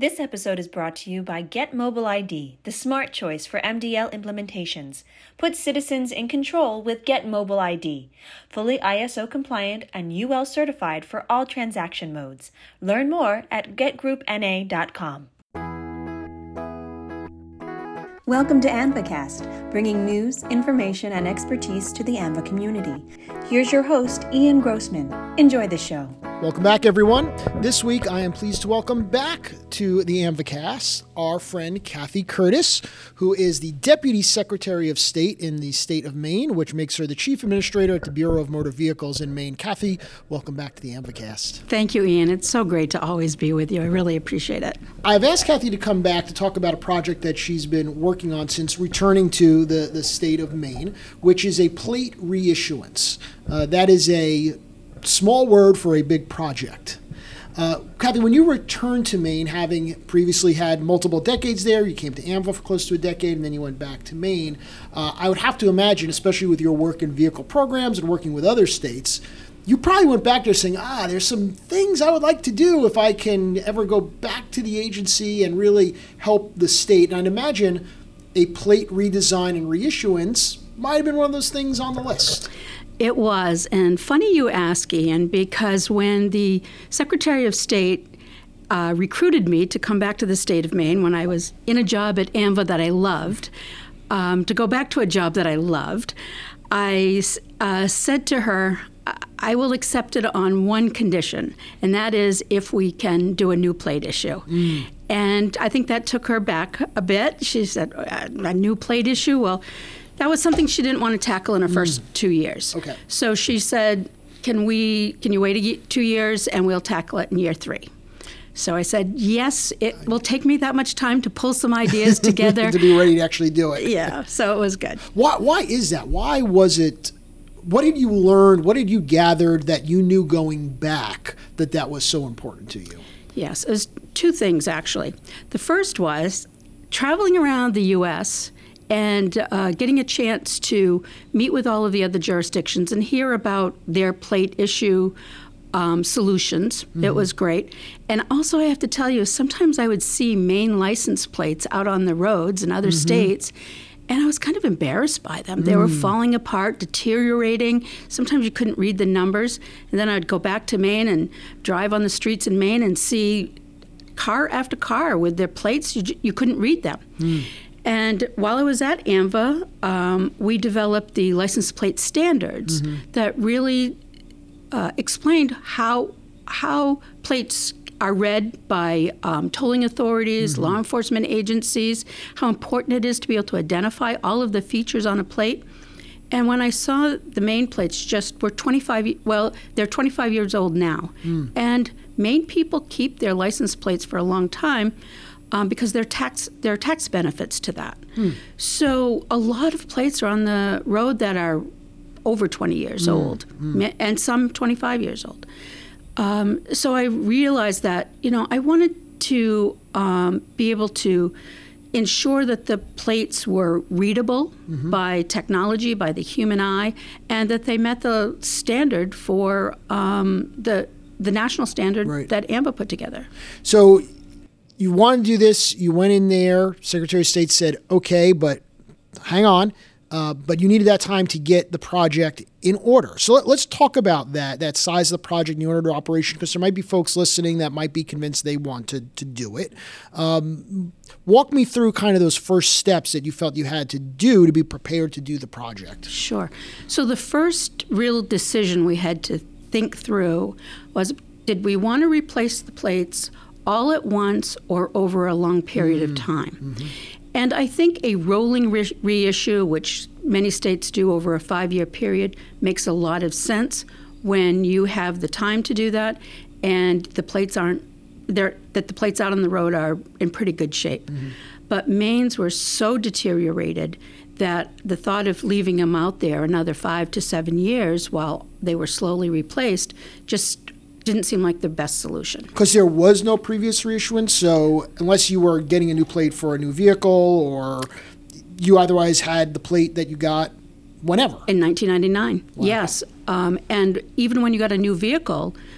This episode is brought to you by Get Mobile ID, the smart choice for MDL implementations. Put citizens in control with Get Mobile ID. Fully ISO compliant and UL certified for all transaction modes. Learn more at getgroupna.com. Welcome to ANVAcast, bringing news, information, and expertise to the ANVA community. Here's your host, Ian Grossman. Enjoy the show. Welcome back, everyone. This week, I am pleased to welcome back to the ANVAcast our friend Kathy Curtis, who is the Deputy Secretary of State in the state of Maine, which makes her the Chief Administrator at the Bureau of Motor Vehicles in Maine. Kathy, welcome back to the ANVAcast. Thank you, Ian. It's so great to always be with you. I really appreciate it. I've asked Kathy to come back to talk about a project that she's been working on since returning to the state of Maine, which is a plate reissuance. That is a small word for a big project. Kathy, when you returned to Maine, having previously had multiple decades there, you came to ANVA for close to a decade, and then you went back to Maine, I would have to imagine, especially with your work in vehicle programs and working with other states, you probably went back there saying, there's some things I would like to do if I can ever go back to the agency and really help the state. And I'd imagine a plate redesign and reissuance might have been one of those things on the list. It was, and funny you ask, Ian, because when the Secretary of State recruited me to come back to the state of Maine when I was in a job at ANVA that I loved, to go back to a job that I loved, I said to her, I will accept it on one condition, and that is if we can do a new plate issue. And I think that took her back a bit. She said, a new plate issue? Well, that was something she didn't want to tackle in her first 2 years. Okay. So she said, can you wait 2 years and we'll tackle it in year 3? So I said, yes, it will take me that much time to pull some ideas together. To be ready to actually do it. Yeah, so it was good. Why is that? Why was it? What did you learn? What did you gather that you knew going back that was so important to you? Yes, it was 2 things, actually. The first was traveling around the U.S., and getting a chance to meet with all of the other jurisdictions and hear about their plate issue solutions. Mm-hmm. It was great. And also, I have to tell you, sometimes I would see Maine license plates out on the roads in other states, and I was kind of embarrassed by them. They were falling apart, deteriorating. Sometimes you couldn't read the numbers. And then I'd go back to Maine and drive on the streets in Maine and see car after car with their plates. You couldn't read them. And while I was at ANVA, we developed the license plate standards that really explained how plates are read by tolling authorities, law enforcement agencies, how important it is to be able to identify all of the features on a plate. And when I saw the Maine plates they're 25 years old now. And Maine people keep their license plates for a long time because there are tax benefits to that. So a lot of plates are on the road that are over 20 years old, and some 25 years old. So I realized that, I wanted to be able to ensure that the plates were readable by technology, by the human eye, and that they met the standard for the national standard that ANVA put together. So you wanted to do this, you went in there, Secretary of State said, okay, but hang on, but you needed that time to get the project in order. So let's talk about that size of the project and the order of operation, because there might be folks listening that might be convinced they want to do it. Walk me through kind of those first steps that you felt you had to do to be prepared to do the project. Sure. So the first real decision we had to think through was, did we want to replace the plates all at once or over a long period of time? And I think a rolling reissue, which many states do over a 5-year period, makes a lot of sense when you have the time to do that and the plates that the plates out on the road are in pretty good shape. But Maine's were so deteriorated that the thought of leaving them out there another 5 to 7 years while they were slowly replaced just didn't seem like the best solution. Because there was no previous reissuance, so unless you were getting a new plate for a new vehicle or you otherwise had the plate that you got whenever. In 1999, wow. Yes. And even when you got a new vehicle,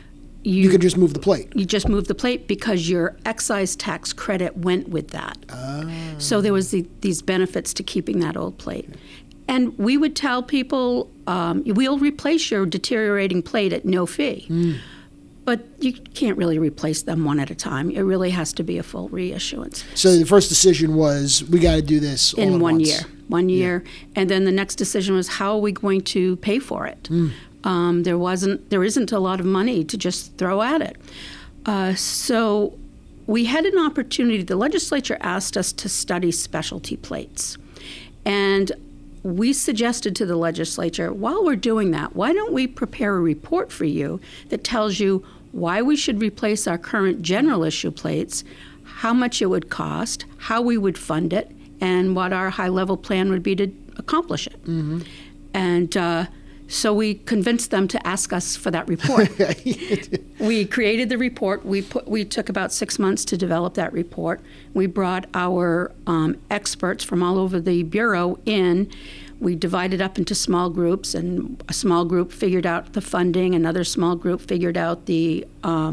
You could just move the plate. You just move the plate because your excise tax credit went with that. So there was these benefits to keeping that old plate. And we would tell people, we'll replace your deteriorating plate at no fee. But you can't really replace them one at a time. It really has to be a full reissuance. So the first decision was, we got to do this all in at one once. year. 1 year. And then the next decision was, how are we going to pay for it? There isn't a lot of money to just throw at it. So we had an opportunity. The legislature asked us to study specialty plates. And we suggested to the legislature, while we're doing that, why don't we prepare a report for you that tells you why we should replace our current general issue plates, how much it would cost, how we would fund it, and what our high-level plan would be to accomplish it. And so we convinced them to ask us for that report. We created the report. We took about 6 months to develop that report. We brought our experts from all over the Bureau in. We divided up into small groups, and a small group figured out the funding. Another small group figured out the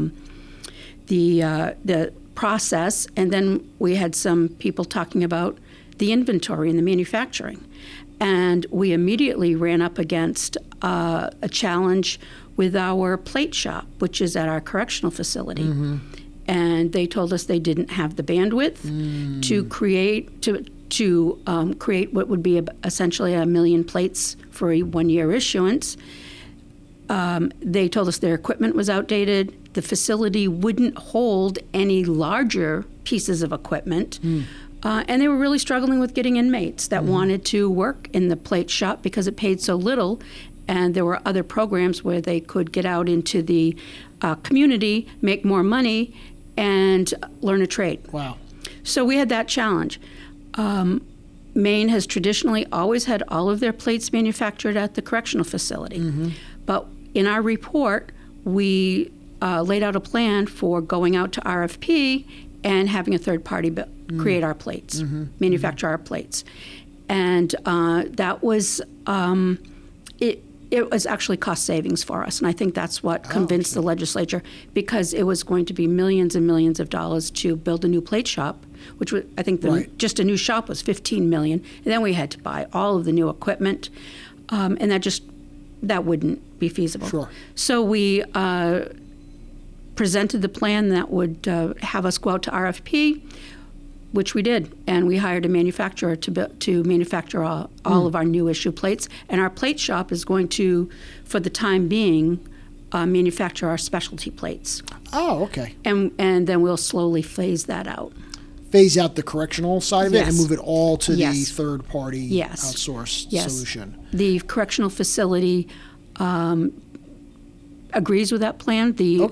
process, and then we had some people talking about the inventory and the manufacturing. And we immediately ran up against a challenge with our plate shop, which is at our correctional facility. And they told us they didn't have the bandwidth to create what would be essentially 1 million plates for a 1-year issuance. They told us their equipment was outdated. The facility wouldn't hold any larger pieces of equipment. And they were really struggling with getting inmates that wanted to work in the plate shop because it paid so little. And there were other programs where they could get out into the community, make more money, and learn a trade. Wow. So we had that challenge. Maine has traditionally always had all of their plates manufactured at the correctional facility. But in our report, we laid out a plan for going out to RFP and having a third party create our plates, manufacture our plates. And that was, it was actually cost savings for us. And I think that's what convinced the legislature, because it was going to be millions and millions of dollars to build a new plate shop, which was, I think just a new shop was $15 million. And then we had to buy all of the new equipment. And that wouldn't be feasible. Sure. So we presented the plan that would have us go out to RFP, which we did, and we hired a manufacturer to manufacture all of our new issue plates. And our plate shop is going to, for the time being, manufacture our specialty plates. Oh, okay. And then we'll slowly phase that out. Phase out the correctional side of it and Yes. move it all to Yes. the third-party Yes. outsourced Yes. solution. The correctional facility agrees with that plan. The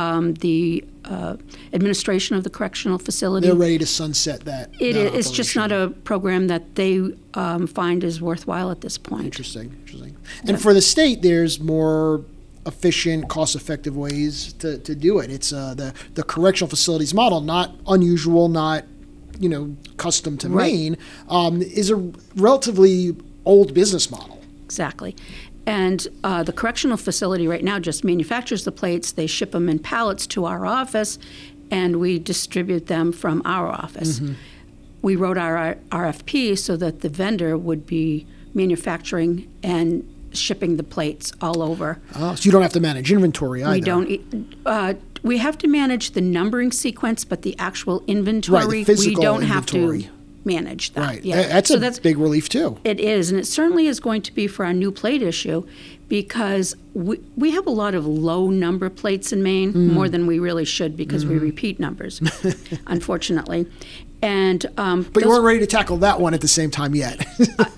administration of the correctional facility. They're ready to sunset that. It's just not a program that they find is worthwhile at this point. Interesting. And for the state, there's more efficient, cost-effective ways to do it. It's the correctional facilities model, not unusual, not custom to Maine, is a relatively old business model. Exactly. And the correctional facility right now just manufactures the plates. They ship them in pallets to our office, and we distribute them from our office. We wrote our RFP so that the vendor would be manufacturing and shipping the plates all over. So you don't have to manage inventory either. We don't. We have to manage the numbering sequence, but the actual inventory, Right, the physical we don't inventory. have to manage that. Right. Yeah. That's a big relief, too. It is, and it certainly is going to be for our new plate issue, because we have a lot of low number plates in Maine, more than we really should, because we repeat numbers, unfortunately. And But you weren't ready to tackle that one at the same time yet.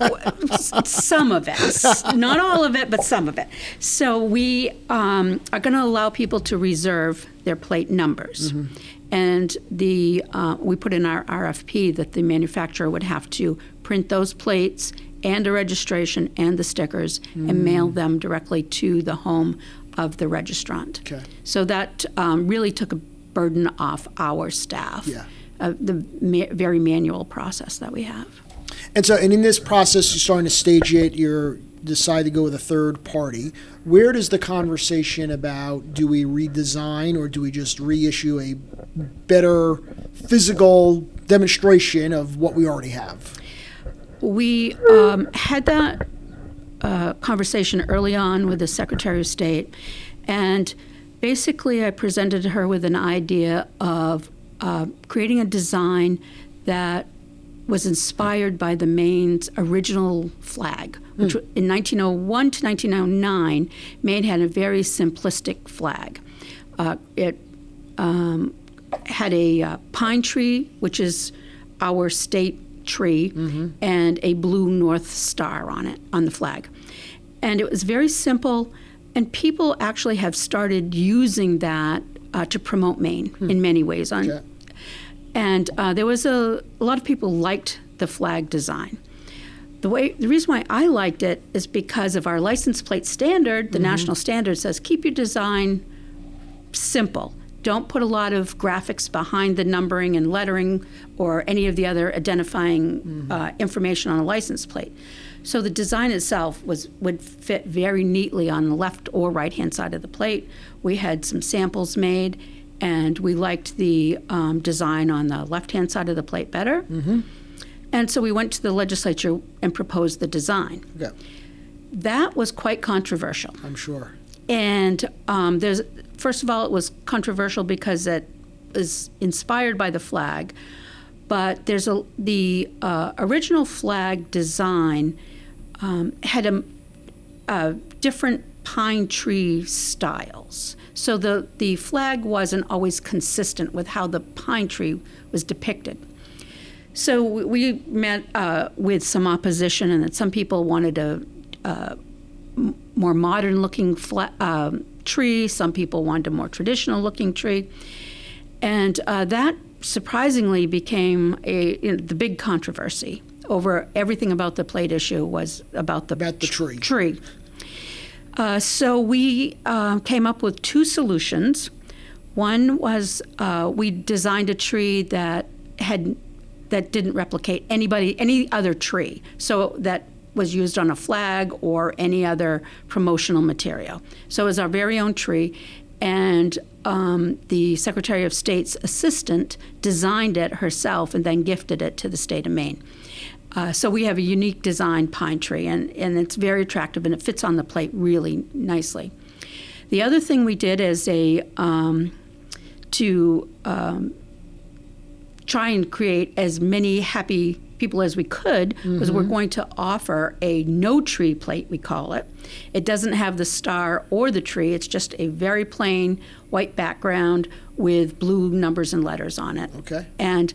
some of it, not all of it, but some of it. So we are going to allow people to reserve their plate numbers. And we put in our RFP that the manufacturer would have to print those plates and a registration and the stickers and mail them directly to the home of the registrant. Okay. So that really took a burden off our staff. Yeah. The very manual process that we have. And in this process, you're starting to stage it. You're decide to go with a third party. Where does the conversation about do we redesign or do we just reissue a better physical demonstration of what we already have? We had that conversation early on with the Secretary of State, and basically I presented her with an idea of creating a design that was inspired by the Maine's original flag, which in 1901 to 1909, Maine had a very simplistic flag. It had a pine tree, which is our state tree, and a blue North Star on it, on the flag. And it was very simple, and people actually have started using that to promote Maine in many ways. And there was a lot of people liked the flag design. The reason why I liked it is because of our license plate standard. The national standard says keep your design simple. Don't put a lot of graphics behind the numbering and lettering or any of the other identifying information on a license plate. So the design itself would fit very neatly on the left or right-hand side of the plate. We had some samples made, and we liked the design on the left-hand side of the plate better. And so we went to the legislature and proposed the design. Okay. That was quite controversial. I'm sure. And first of all, it was controversial because it was inspired by the flag. But the original flag design had a different pine tree styles. So the flag wasn't always consistent with how the pine tree was depicted. So we met with some opposition, and that some people wanted a more modern-looking tree. Some people wanted a more traditional-looking tree. And that surprisingly became the big controversy over everything about the plate issue was about the tree. So we came up with two solutions. One was we designed a tree that didn't replicate any other tree, so that was used on a flag or any other promotional material. So it was our very own tree, and the Secretary of State's assistant designed it herself and then gifted it to the state of Maine. So we have a unique design pine tree, and it's very attractive, and it fits on the plate really nicely. The other thing we did is to try and create as many happy people as we could, was we're going to offer a no tree plate, we call it. It doesn't have the star or the tree. It's just a very plain white background with blue numbers and letters on it. Okay. And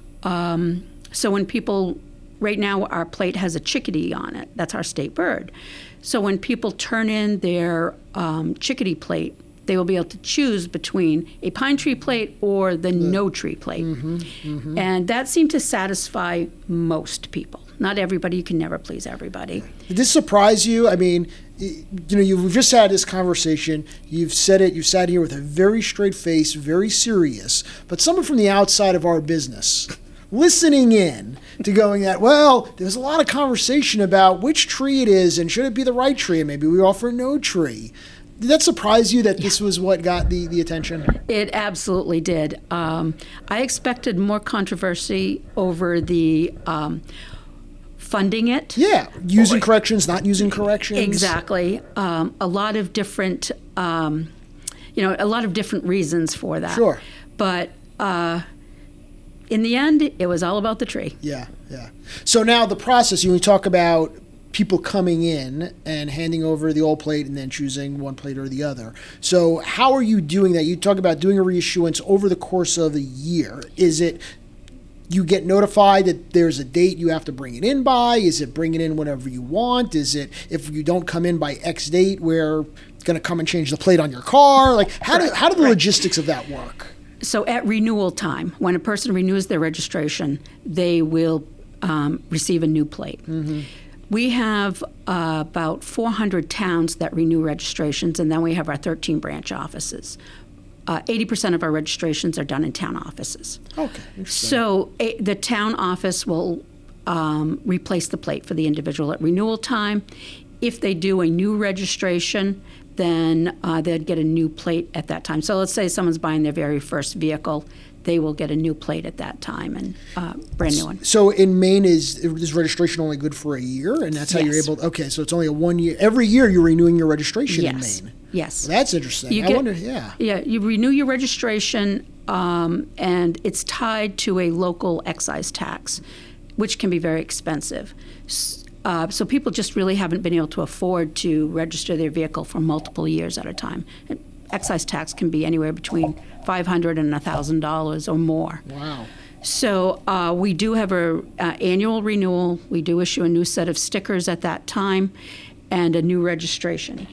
so when people, right now our plate has a chickadee on it. That's our state bird. So when people turn in their chickadee plate, they will be able to choose between a pine tree plate or the no tree plate. And that seemed to satisfy most people. Not everybody. You can never please everybody. Did this surprise you? I mean, you've just had this conversation. You've said it. You sat here with a very straight face, very serious. But someone from the outside of our business listening in to going that, well, there's a lot of conversation about which tree it is and should it be the right tree, and maybe we offer no tree. Did that surprise you that this was what got the attention? It absolutely did. I expected more controversy over the funding it. Yeah, using corrections, not using corrections. Exactly. A lot of different, a lot of different reasons for that. Sure. But in the end, it was all about the tree. Yeah. So now the process, you talk about people coming in and handing over the old plate and then choosing one plate or the other. So how are you doing that? You talk about doing a reissuance over the course of a year. Is it you get notified that there's a date you have to bring it in by? Is it bring it in whenever you want? Is it if you don't come in by X date, we're going to come and change the plate on your car? Like how do the logistics of that work? So at renewal time, when a person renews their registration, they will receive a new plate. We have about 400 towns that renew registrations, and then we have our 13 branch offices. 80% of our registrations are done in town offices. Okay, interesting. So the town office will replace the plate for the individual at renewal time. If they do a new registration, then they'd get a new plate at that time. So let's say someone's buying their very first vehicle, they will get a new plate at that time and brand new one. So in Maine, is registration only good for a year? And that's how you're Yes. able okay, so it's only a 1 year. Every year you're renewing your registration Yes. in Maine. Yes. Well, that's interesting. You I get- wonder, yeah. Yeah, you renew your registration, and it's tied to a local excise tax, which can be very expensive. So people just really haven't been able to afford to register their vehicle for multiple years at a time. And excise tax can be anywhere between $500 and $1,000 or more. Wow. So we do have a annual renewal. We do issue a new set of stickers at that time, and a new registration.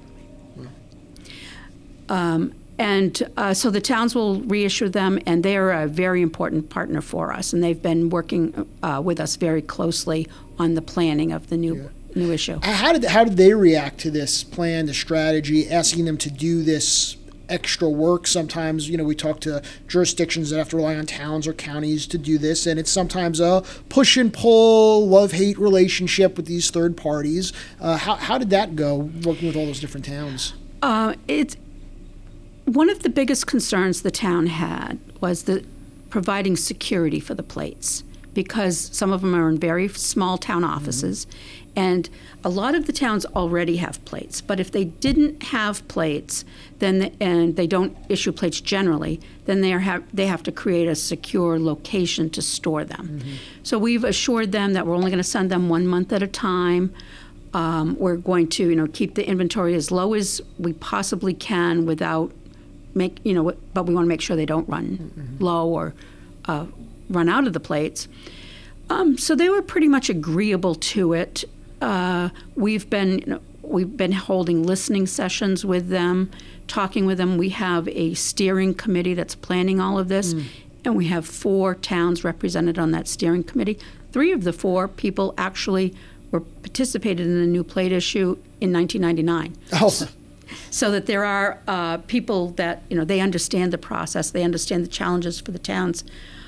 So the towns will reissue them, and they are a very important partner for us, and they've been working with us very closely on the planning of the new issue. How did they react to this plan, the strategy, asking them to do this extra work? Sometimes, we talk to jurisdictions that have to rely on towns or counties to do this, and it's sometimes a push and pull, love-hate relationship with these third parties. How did that go, working with all those different towns? It's one of the biggest concerns the town had was providing security for the plates, because some of them are in very small town offices, and a lot of the towns already have plates. But if they didn't have plates, and they don't issue plates generally, then they have to create a secure location to store them. So we've assured them that we're only going to send them 1 month at a time. We're going to, keep the inventory as low as we possibly can without but we want to make sure they don't run low or run out of the plates. So they were pretty much agreeable to it. We've been holding listening sessions with them, talking with them. We have a steering committee that's planning all of this, and we have 4 towns represented on that steering committee. 3 of the 4 people actually participated in the new plate issue in 1999. Oh. So that there are people that, they understand the process, they understand the challenges for the towns.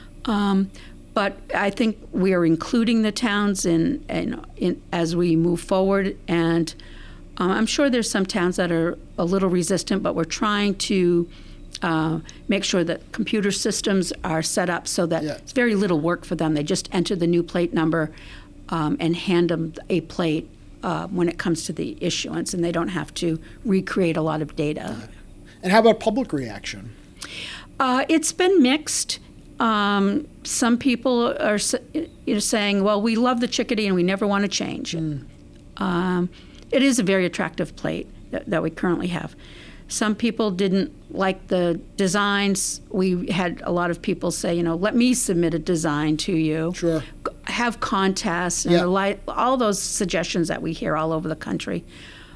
But I think we are including the towns in as we move forward. And I'm sure there's some towns that are a little resistant, but we're trying to make sure that computer systems are set up so that it's very little work for them. They just enter the new plate number and hand them a plate when it comes to the issuance, and they don't have to recreate a lot of data. And how about public reaction? It's been mixed. Some people are saying, well, we love the Chickadee and we never want to change it. It is a very attractive plate that we currently have. Some people didn't like the designs. We had a lot of people say, let me submit a design to you. Sure. Have contests and all those suggestions that we hear all over the country.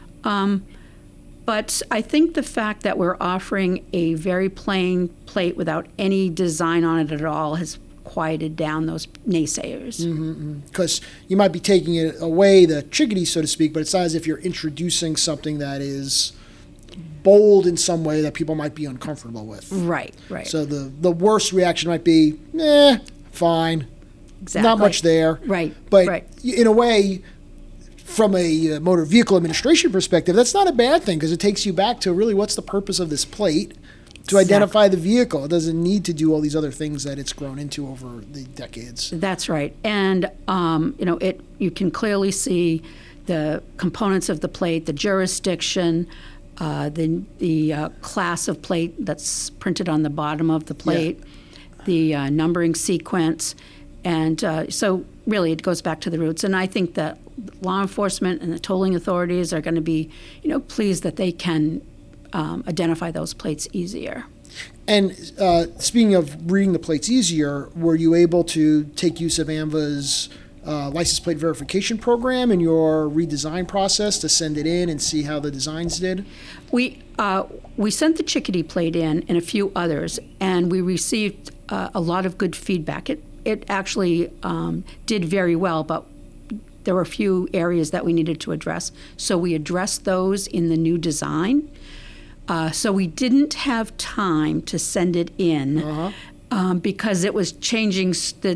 But I think the fact that we're offering a very plain plate without any design on it at all has quieted down those naysayers. Because you might be taking it away, the Chickadee, so to speak, but it's not as if you're introducing something that is bold in some way that people might be uncomfortable with. Right. So the worst reaction might be, fine. Exactly. Not much there. Right. But in a way, from a motor vehicle administration perspective, that's not a bad thing, because it takes you back to really what's the purpose of this plate to identify the vehicle. It doesn't need to do all these other things that it's grown into over the decades. That's right. And, you can clearly see the components of the plate, the jurisdiction, the class of plate that's printed on the bottom of the plate, the numbering sequence. And so really it goes back to the roots. And I think that law enforcement and the tolling authorities are going to be, pleased that they can identify those plates easier. And speaking of reading the plates easier, were you able to take use of AAMVA's license plate verification program in your redesign process to send it in and see how the designs did? We sent the Chickadee plate in and a few others, and we received a lot of good feedback. It actually did very well, but there were a few areas that we needed to address. So we addressed those in the new design. So we didn't have time to send it in because it was changing.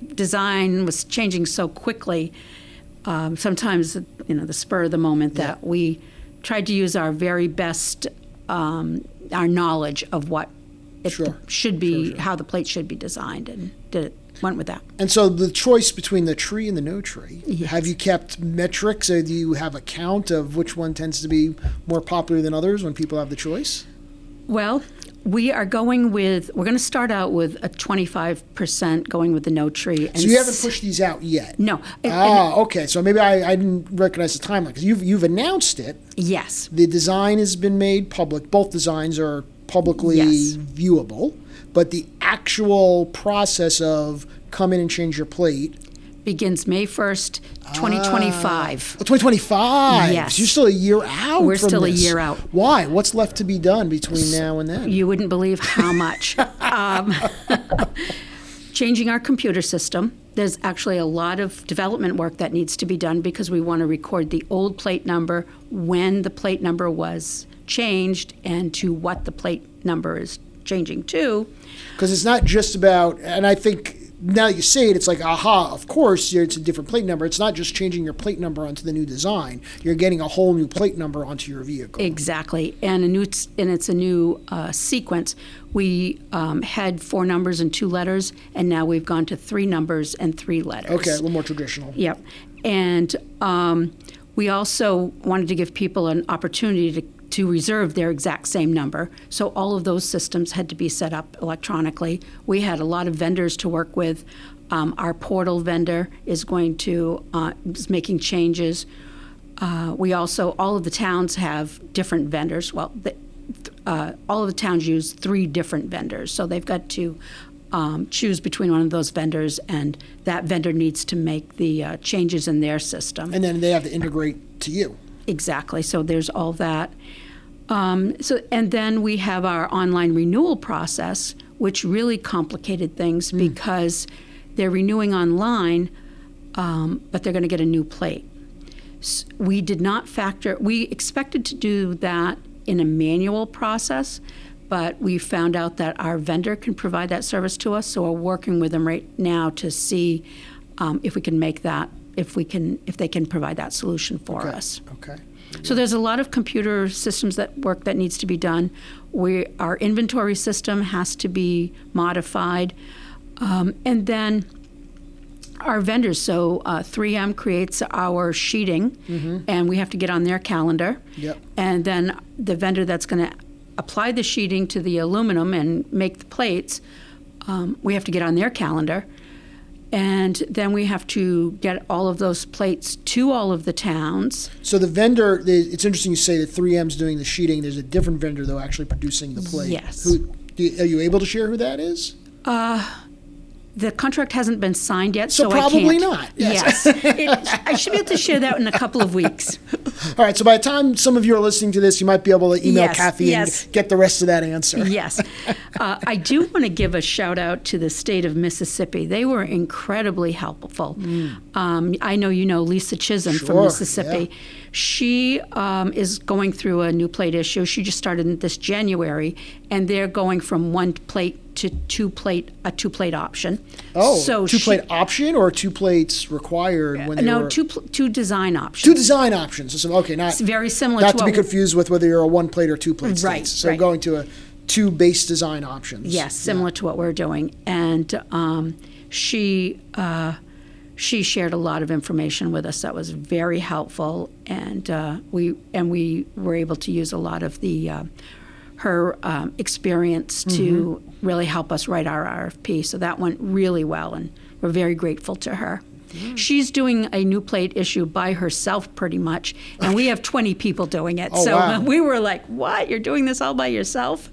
design was changing so quickly, sometimes, the spur of the moment, that we tried to use our very best, our knowledge of what it should be, how the plate should be designed, and went with that. And so the choice between the tree and the no tree, Yes. have you kept metrics? Or do you have a count of which one tends to be more popular than others when people have the choice? Well, we're going to start out with a 25% going with the no tree. And So you haven't pushed these out yet? No. Okay. So maybe I didn't recognize the timeline, because you've announced it. Yes. The design has been made public. Both designs are publicly Yes. viewable, but the actual process of come in and change your plate Begins May 1st, 2025. 2025. Yes. So you're still a year out. We're from still a this. year out. Why? What's left to be done between now and then? You wouldn't believe how much. Changing our computer system. There's actually a lot of development work that needs to be done because we want to record the old plate number, when the plate number was changed, and to what the plate number is changing to. Because it's not just about, and I think now that you say it, it's like, aha, of course, it's a different plate number. It's not just changing your plate number onto the new design. You're getting a whole new plate number onto your vehicle. Exactly, and it's a new sequence. We had 4 numbers and 2 letters, and now we've gone to 3 numbers and 3 letters. Okay, a little more traditional. Yep, and we also wanted to give people an opportunity to reserve their exact same number. So all of those systems had to be set up electronically. We had a lot of vendors to work with. Our portal vendor is is making changes. We also, all of the towns have different vendors. Well, all of the towns use 3 different vendors. So they've got to choose between one of those vendors, and that vendor needs to make the changes in their system. And then they have to integrate to you. Exactly. So there's all that. And then we have our online renewal process, which really complicated things because they're renewing online, but they're going to get a new plate. We expected to do that in a manual process, but we found out that our vendor can provide that service to us. So we're working with them right now to see if we can make that, if they can provide that solution for us. Okay. So there's a lot of computer systems that needs to be done. Our inventory system has to be modified. And then our vendors, so 3M creates our sheeting, and we have to get on their calendar. Yep. And then the vendor that's going to apply the sheeting to the aluminum and make the plates, we have to get on their calendar. And then we have to get all of those plates to all of the towns. So the vendor, it's interesting you say that 3M's doing the sheeting. There's a different vendor, though, actually producing the plate. Yes. Are you able to share who that is? The contract hasn't been signed yet, So so I can't. probably not. Yes. I should be able to share that in a couple of weeks. All right, so by the time some of you are listening to this, you might be able to email Yes, Kathy yes. and get the rest of that answer. Yes. I do want to give a shout out to the state of Mississippi. They were incredibly helpful. I know you know Lisa Chisholm from Sure, Mississippi. yeah. She is going through a new plate issue. She just started this January, and they're going from 1 plate to 2 plate, a 2 plate option. Oh, so 2 plate option or 2 plates required when they No, were... 2 design options. 2 design options. So, okay, not It's very similar not to to be what confused with whether you're a 1 plate or 2 plate states. Right, So right. going to a 2 base design options. Yes, similar to what we're doing. And she shared a lot of information with us that was very helpful, and we were able to use a lot of her experience to really help us write our RFP. So that went really well, and we're very grateful to her. She's doing a new plate issue by herself pretty much, and we have 20 people doing it. Oh, so wow. we were like, what? You're doing this all by yourself?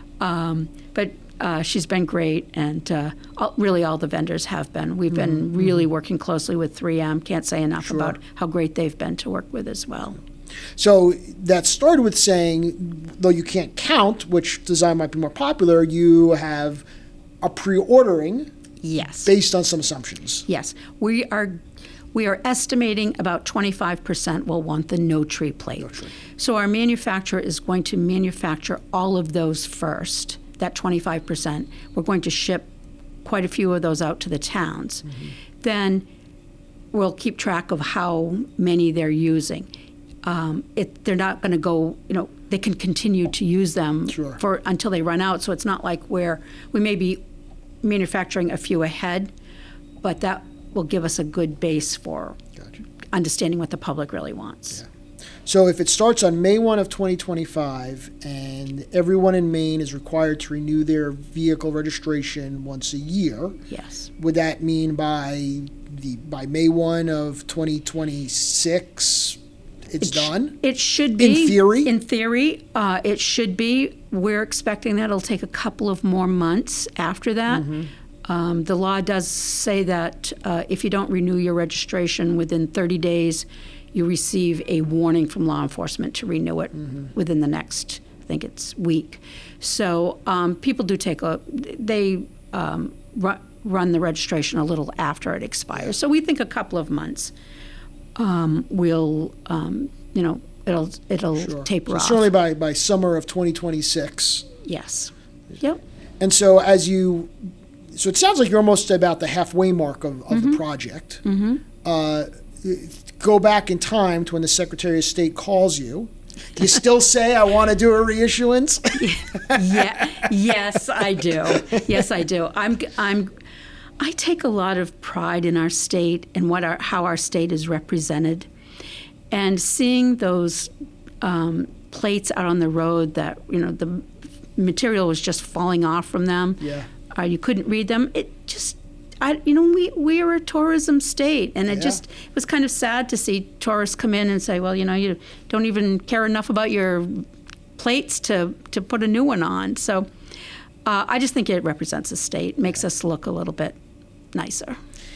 But she's been great, and really all the vendors have been. We've been really working closely with 3M. Can't say enough about how great they've been to work with as well. So that started with saying, though you can't count which design might be more popular, you have a pre-ordering Yes. based on some assumptions. Yes. We are estimating about 25% will want the no tree plate. No tree. So our manufacturer is going to manufacture all of those first, that 25%. We're going to ship quite a few of those out to the towns. Then we'll keep track of how many they're using. They're not going to go, they can continue to use them Sure. until they run out. So it's not like we may be manufacturing a few ahead, but that will give us a good base for Gotcha. understanding what the public really wants. Yeah. So if it starts on May 1 of 2025 and everyone in Maine is required to renew their vehicle registration once a year, Yes. would that mean by May 1 of 2026 it's done? It should be. In theory? In theory, it should be. We're expecting that it'll take a couple of more months after that. The law does say that if you don't renew your registration within 30 days, you receive a warning from law enforcement to renew it within the next, I think it's week. So people do run the registration a little after it expires. So we think a couple of months will, it'll Sure. taper So off. certainly by summer of 2026. Yes. Yep. And so so it sounds like you're almost about the halfway mark of the project. Go back in time to when the Secretary of State calls you. Do you still say, I want to do a reissuance? Yeah. Yes, I do. Yes, I do. I take a lot of pride in our state and how our state is represented, and seeing those plates out on the road that the material was just falling off from them. Yeah. You couldn't read them. It just, we are a tourism state, and it was kind of sad to see tourists come in and say, well, you don't even care enough about your plates to put a new one on. So I just think it represents the state, makes us look a little bit nicer.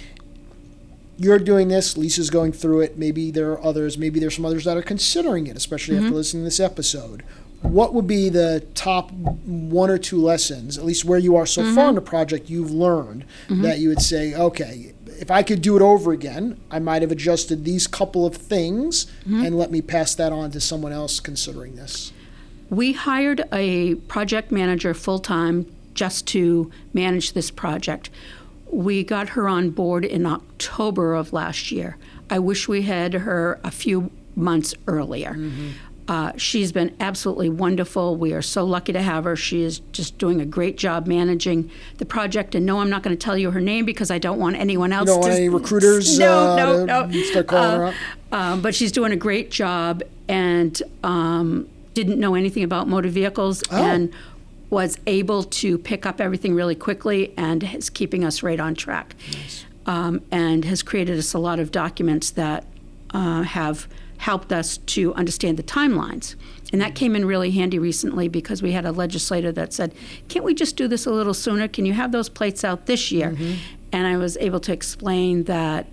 You're doing this, Lisa's going through it, maybe there are others, maybe there's some others that are considering it, especially after listening to this episode. What would be the top one or two lessons, at least where you are so far in the project, you've learned that you would say, okay, if I could do it over again, I might have adjusted these couple of things and let me pass that on to someone else considering this? We hired a project manager full-time just to manage this project. We got her on board in October of last year. I wish we had her a few months earlier. She's been absolutely wonderful. We are so lucky to have her. She is just doing a great job managing the project. And no, I'm not going to tell you her name because I don't want anyone else You don't want any recruiters no. start calling her up? But she's doing a great job and didn't know anything about motor vehicles and was able to pick up everything really quickly and is keeping us right on track. Nice. And has created us a lot of documents that have helped us to understand the timelines. And that came in really handy recently because we had a legislator that said, can't we just do this a little sooner? Can you have those plates out this year? And I was able to explain that,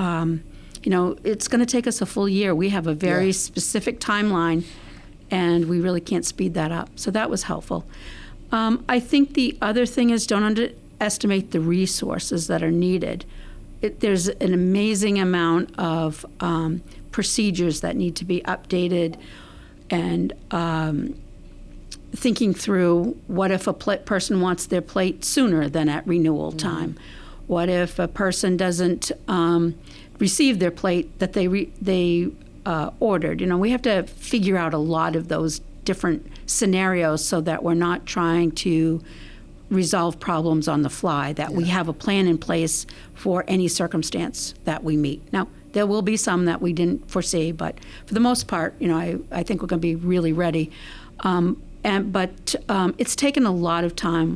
it's going to take us a full year. We have a very specific timeline, and we really can't speed that up. So that was helpful. I think the other thing is don't underestimate the resources that are needed. There's an amazing amount of procedures that need to be updated, and thinking through what if a person wants their plate sooner than at renewal time? What if a person doesn't receive their plate that they ordered? We have to figure out a lot of those different scenarios so that we're not trying to resolve problems on the fly, that we have a plan in place for any circumstance that we meet. Now, there will be some that we didn't foresee, but for the most part, I think we're going to be really ready. But it's taken a lot of time.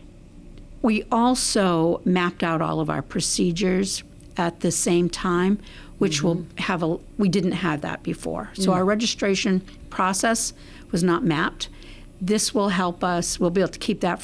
We also mapped out all of our procedures at the same time, which we didn't have that before. So our registration process was not mapped. This will help us. We'll be able to keep that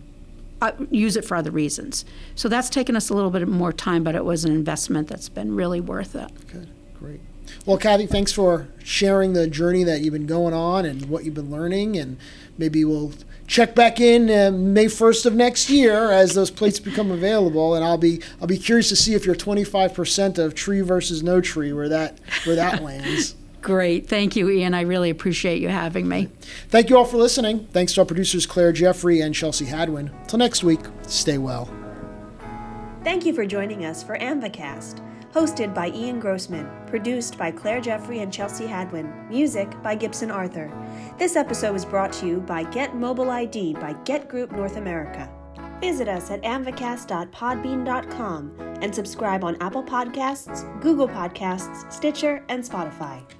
use it for other reasons. So that's taken us a little bit more time, but it was an investment that's been really worth it. Good, great. Well, Kathy, thanks for sharing the journey that you've been going on and what you've been learning, and maybe we'll check back in May 1st of next year as those plates become available, and I'll be curious to see if your 25% of tree versus no tree, where that lands. Great. Thank you, Ian. I really appreciate you having me. Thank you all for listening. Thanks to our producers Claire Jeffrey and Chelsea Hadwin. Till next week, stay well. Thank you for joining us for AMVAcast, hosted by Ian Grossman, produced by Claire Jeffrey and Chelsea Hadwin, music by Gibson Arthur. This episode was brought to you by Get Mobile ID by Get Group North America. Visit us at amvacast.podbean.com and subscribe on Apple Podcasts, Google Podcasts, Stitcher, and Spotify.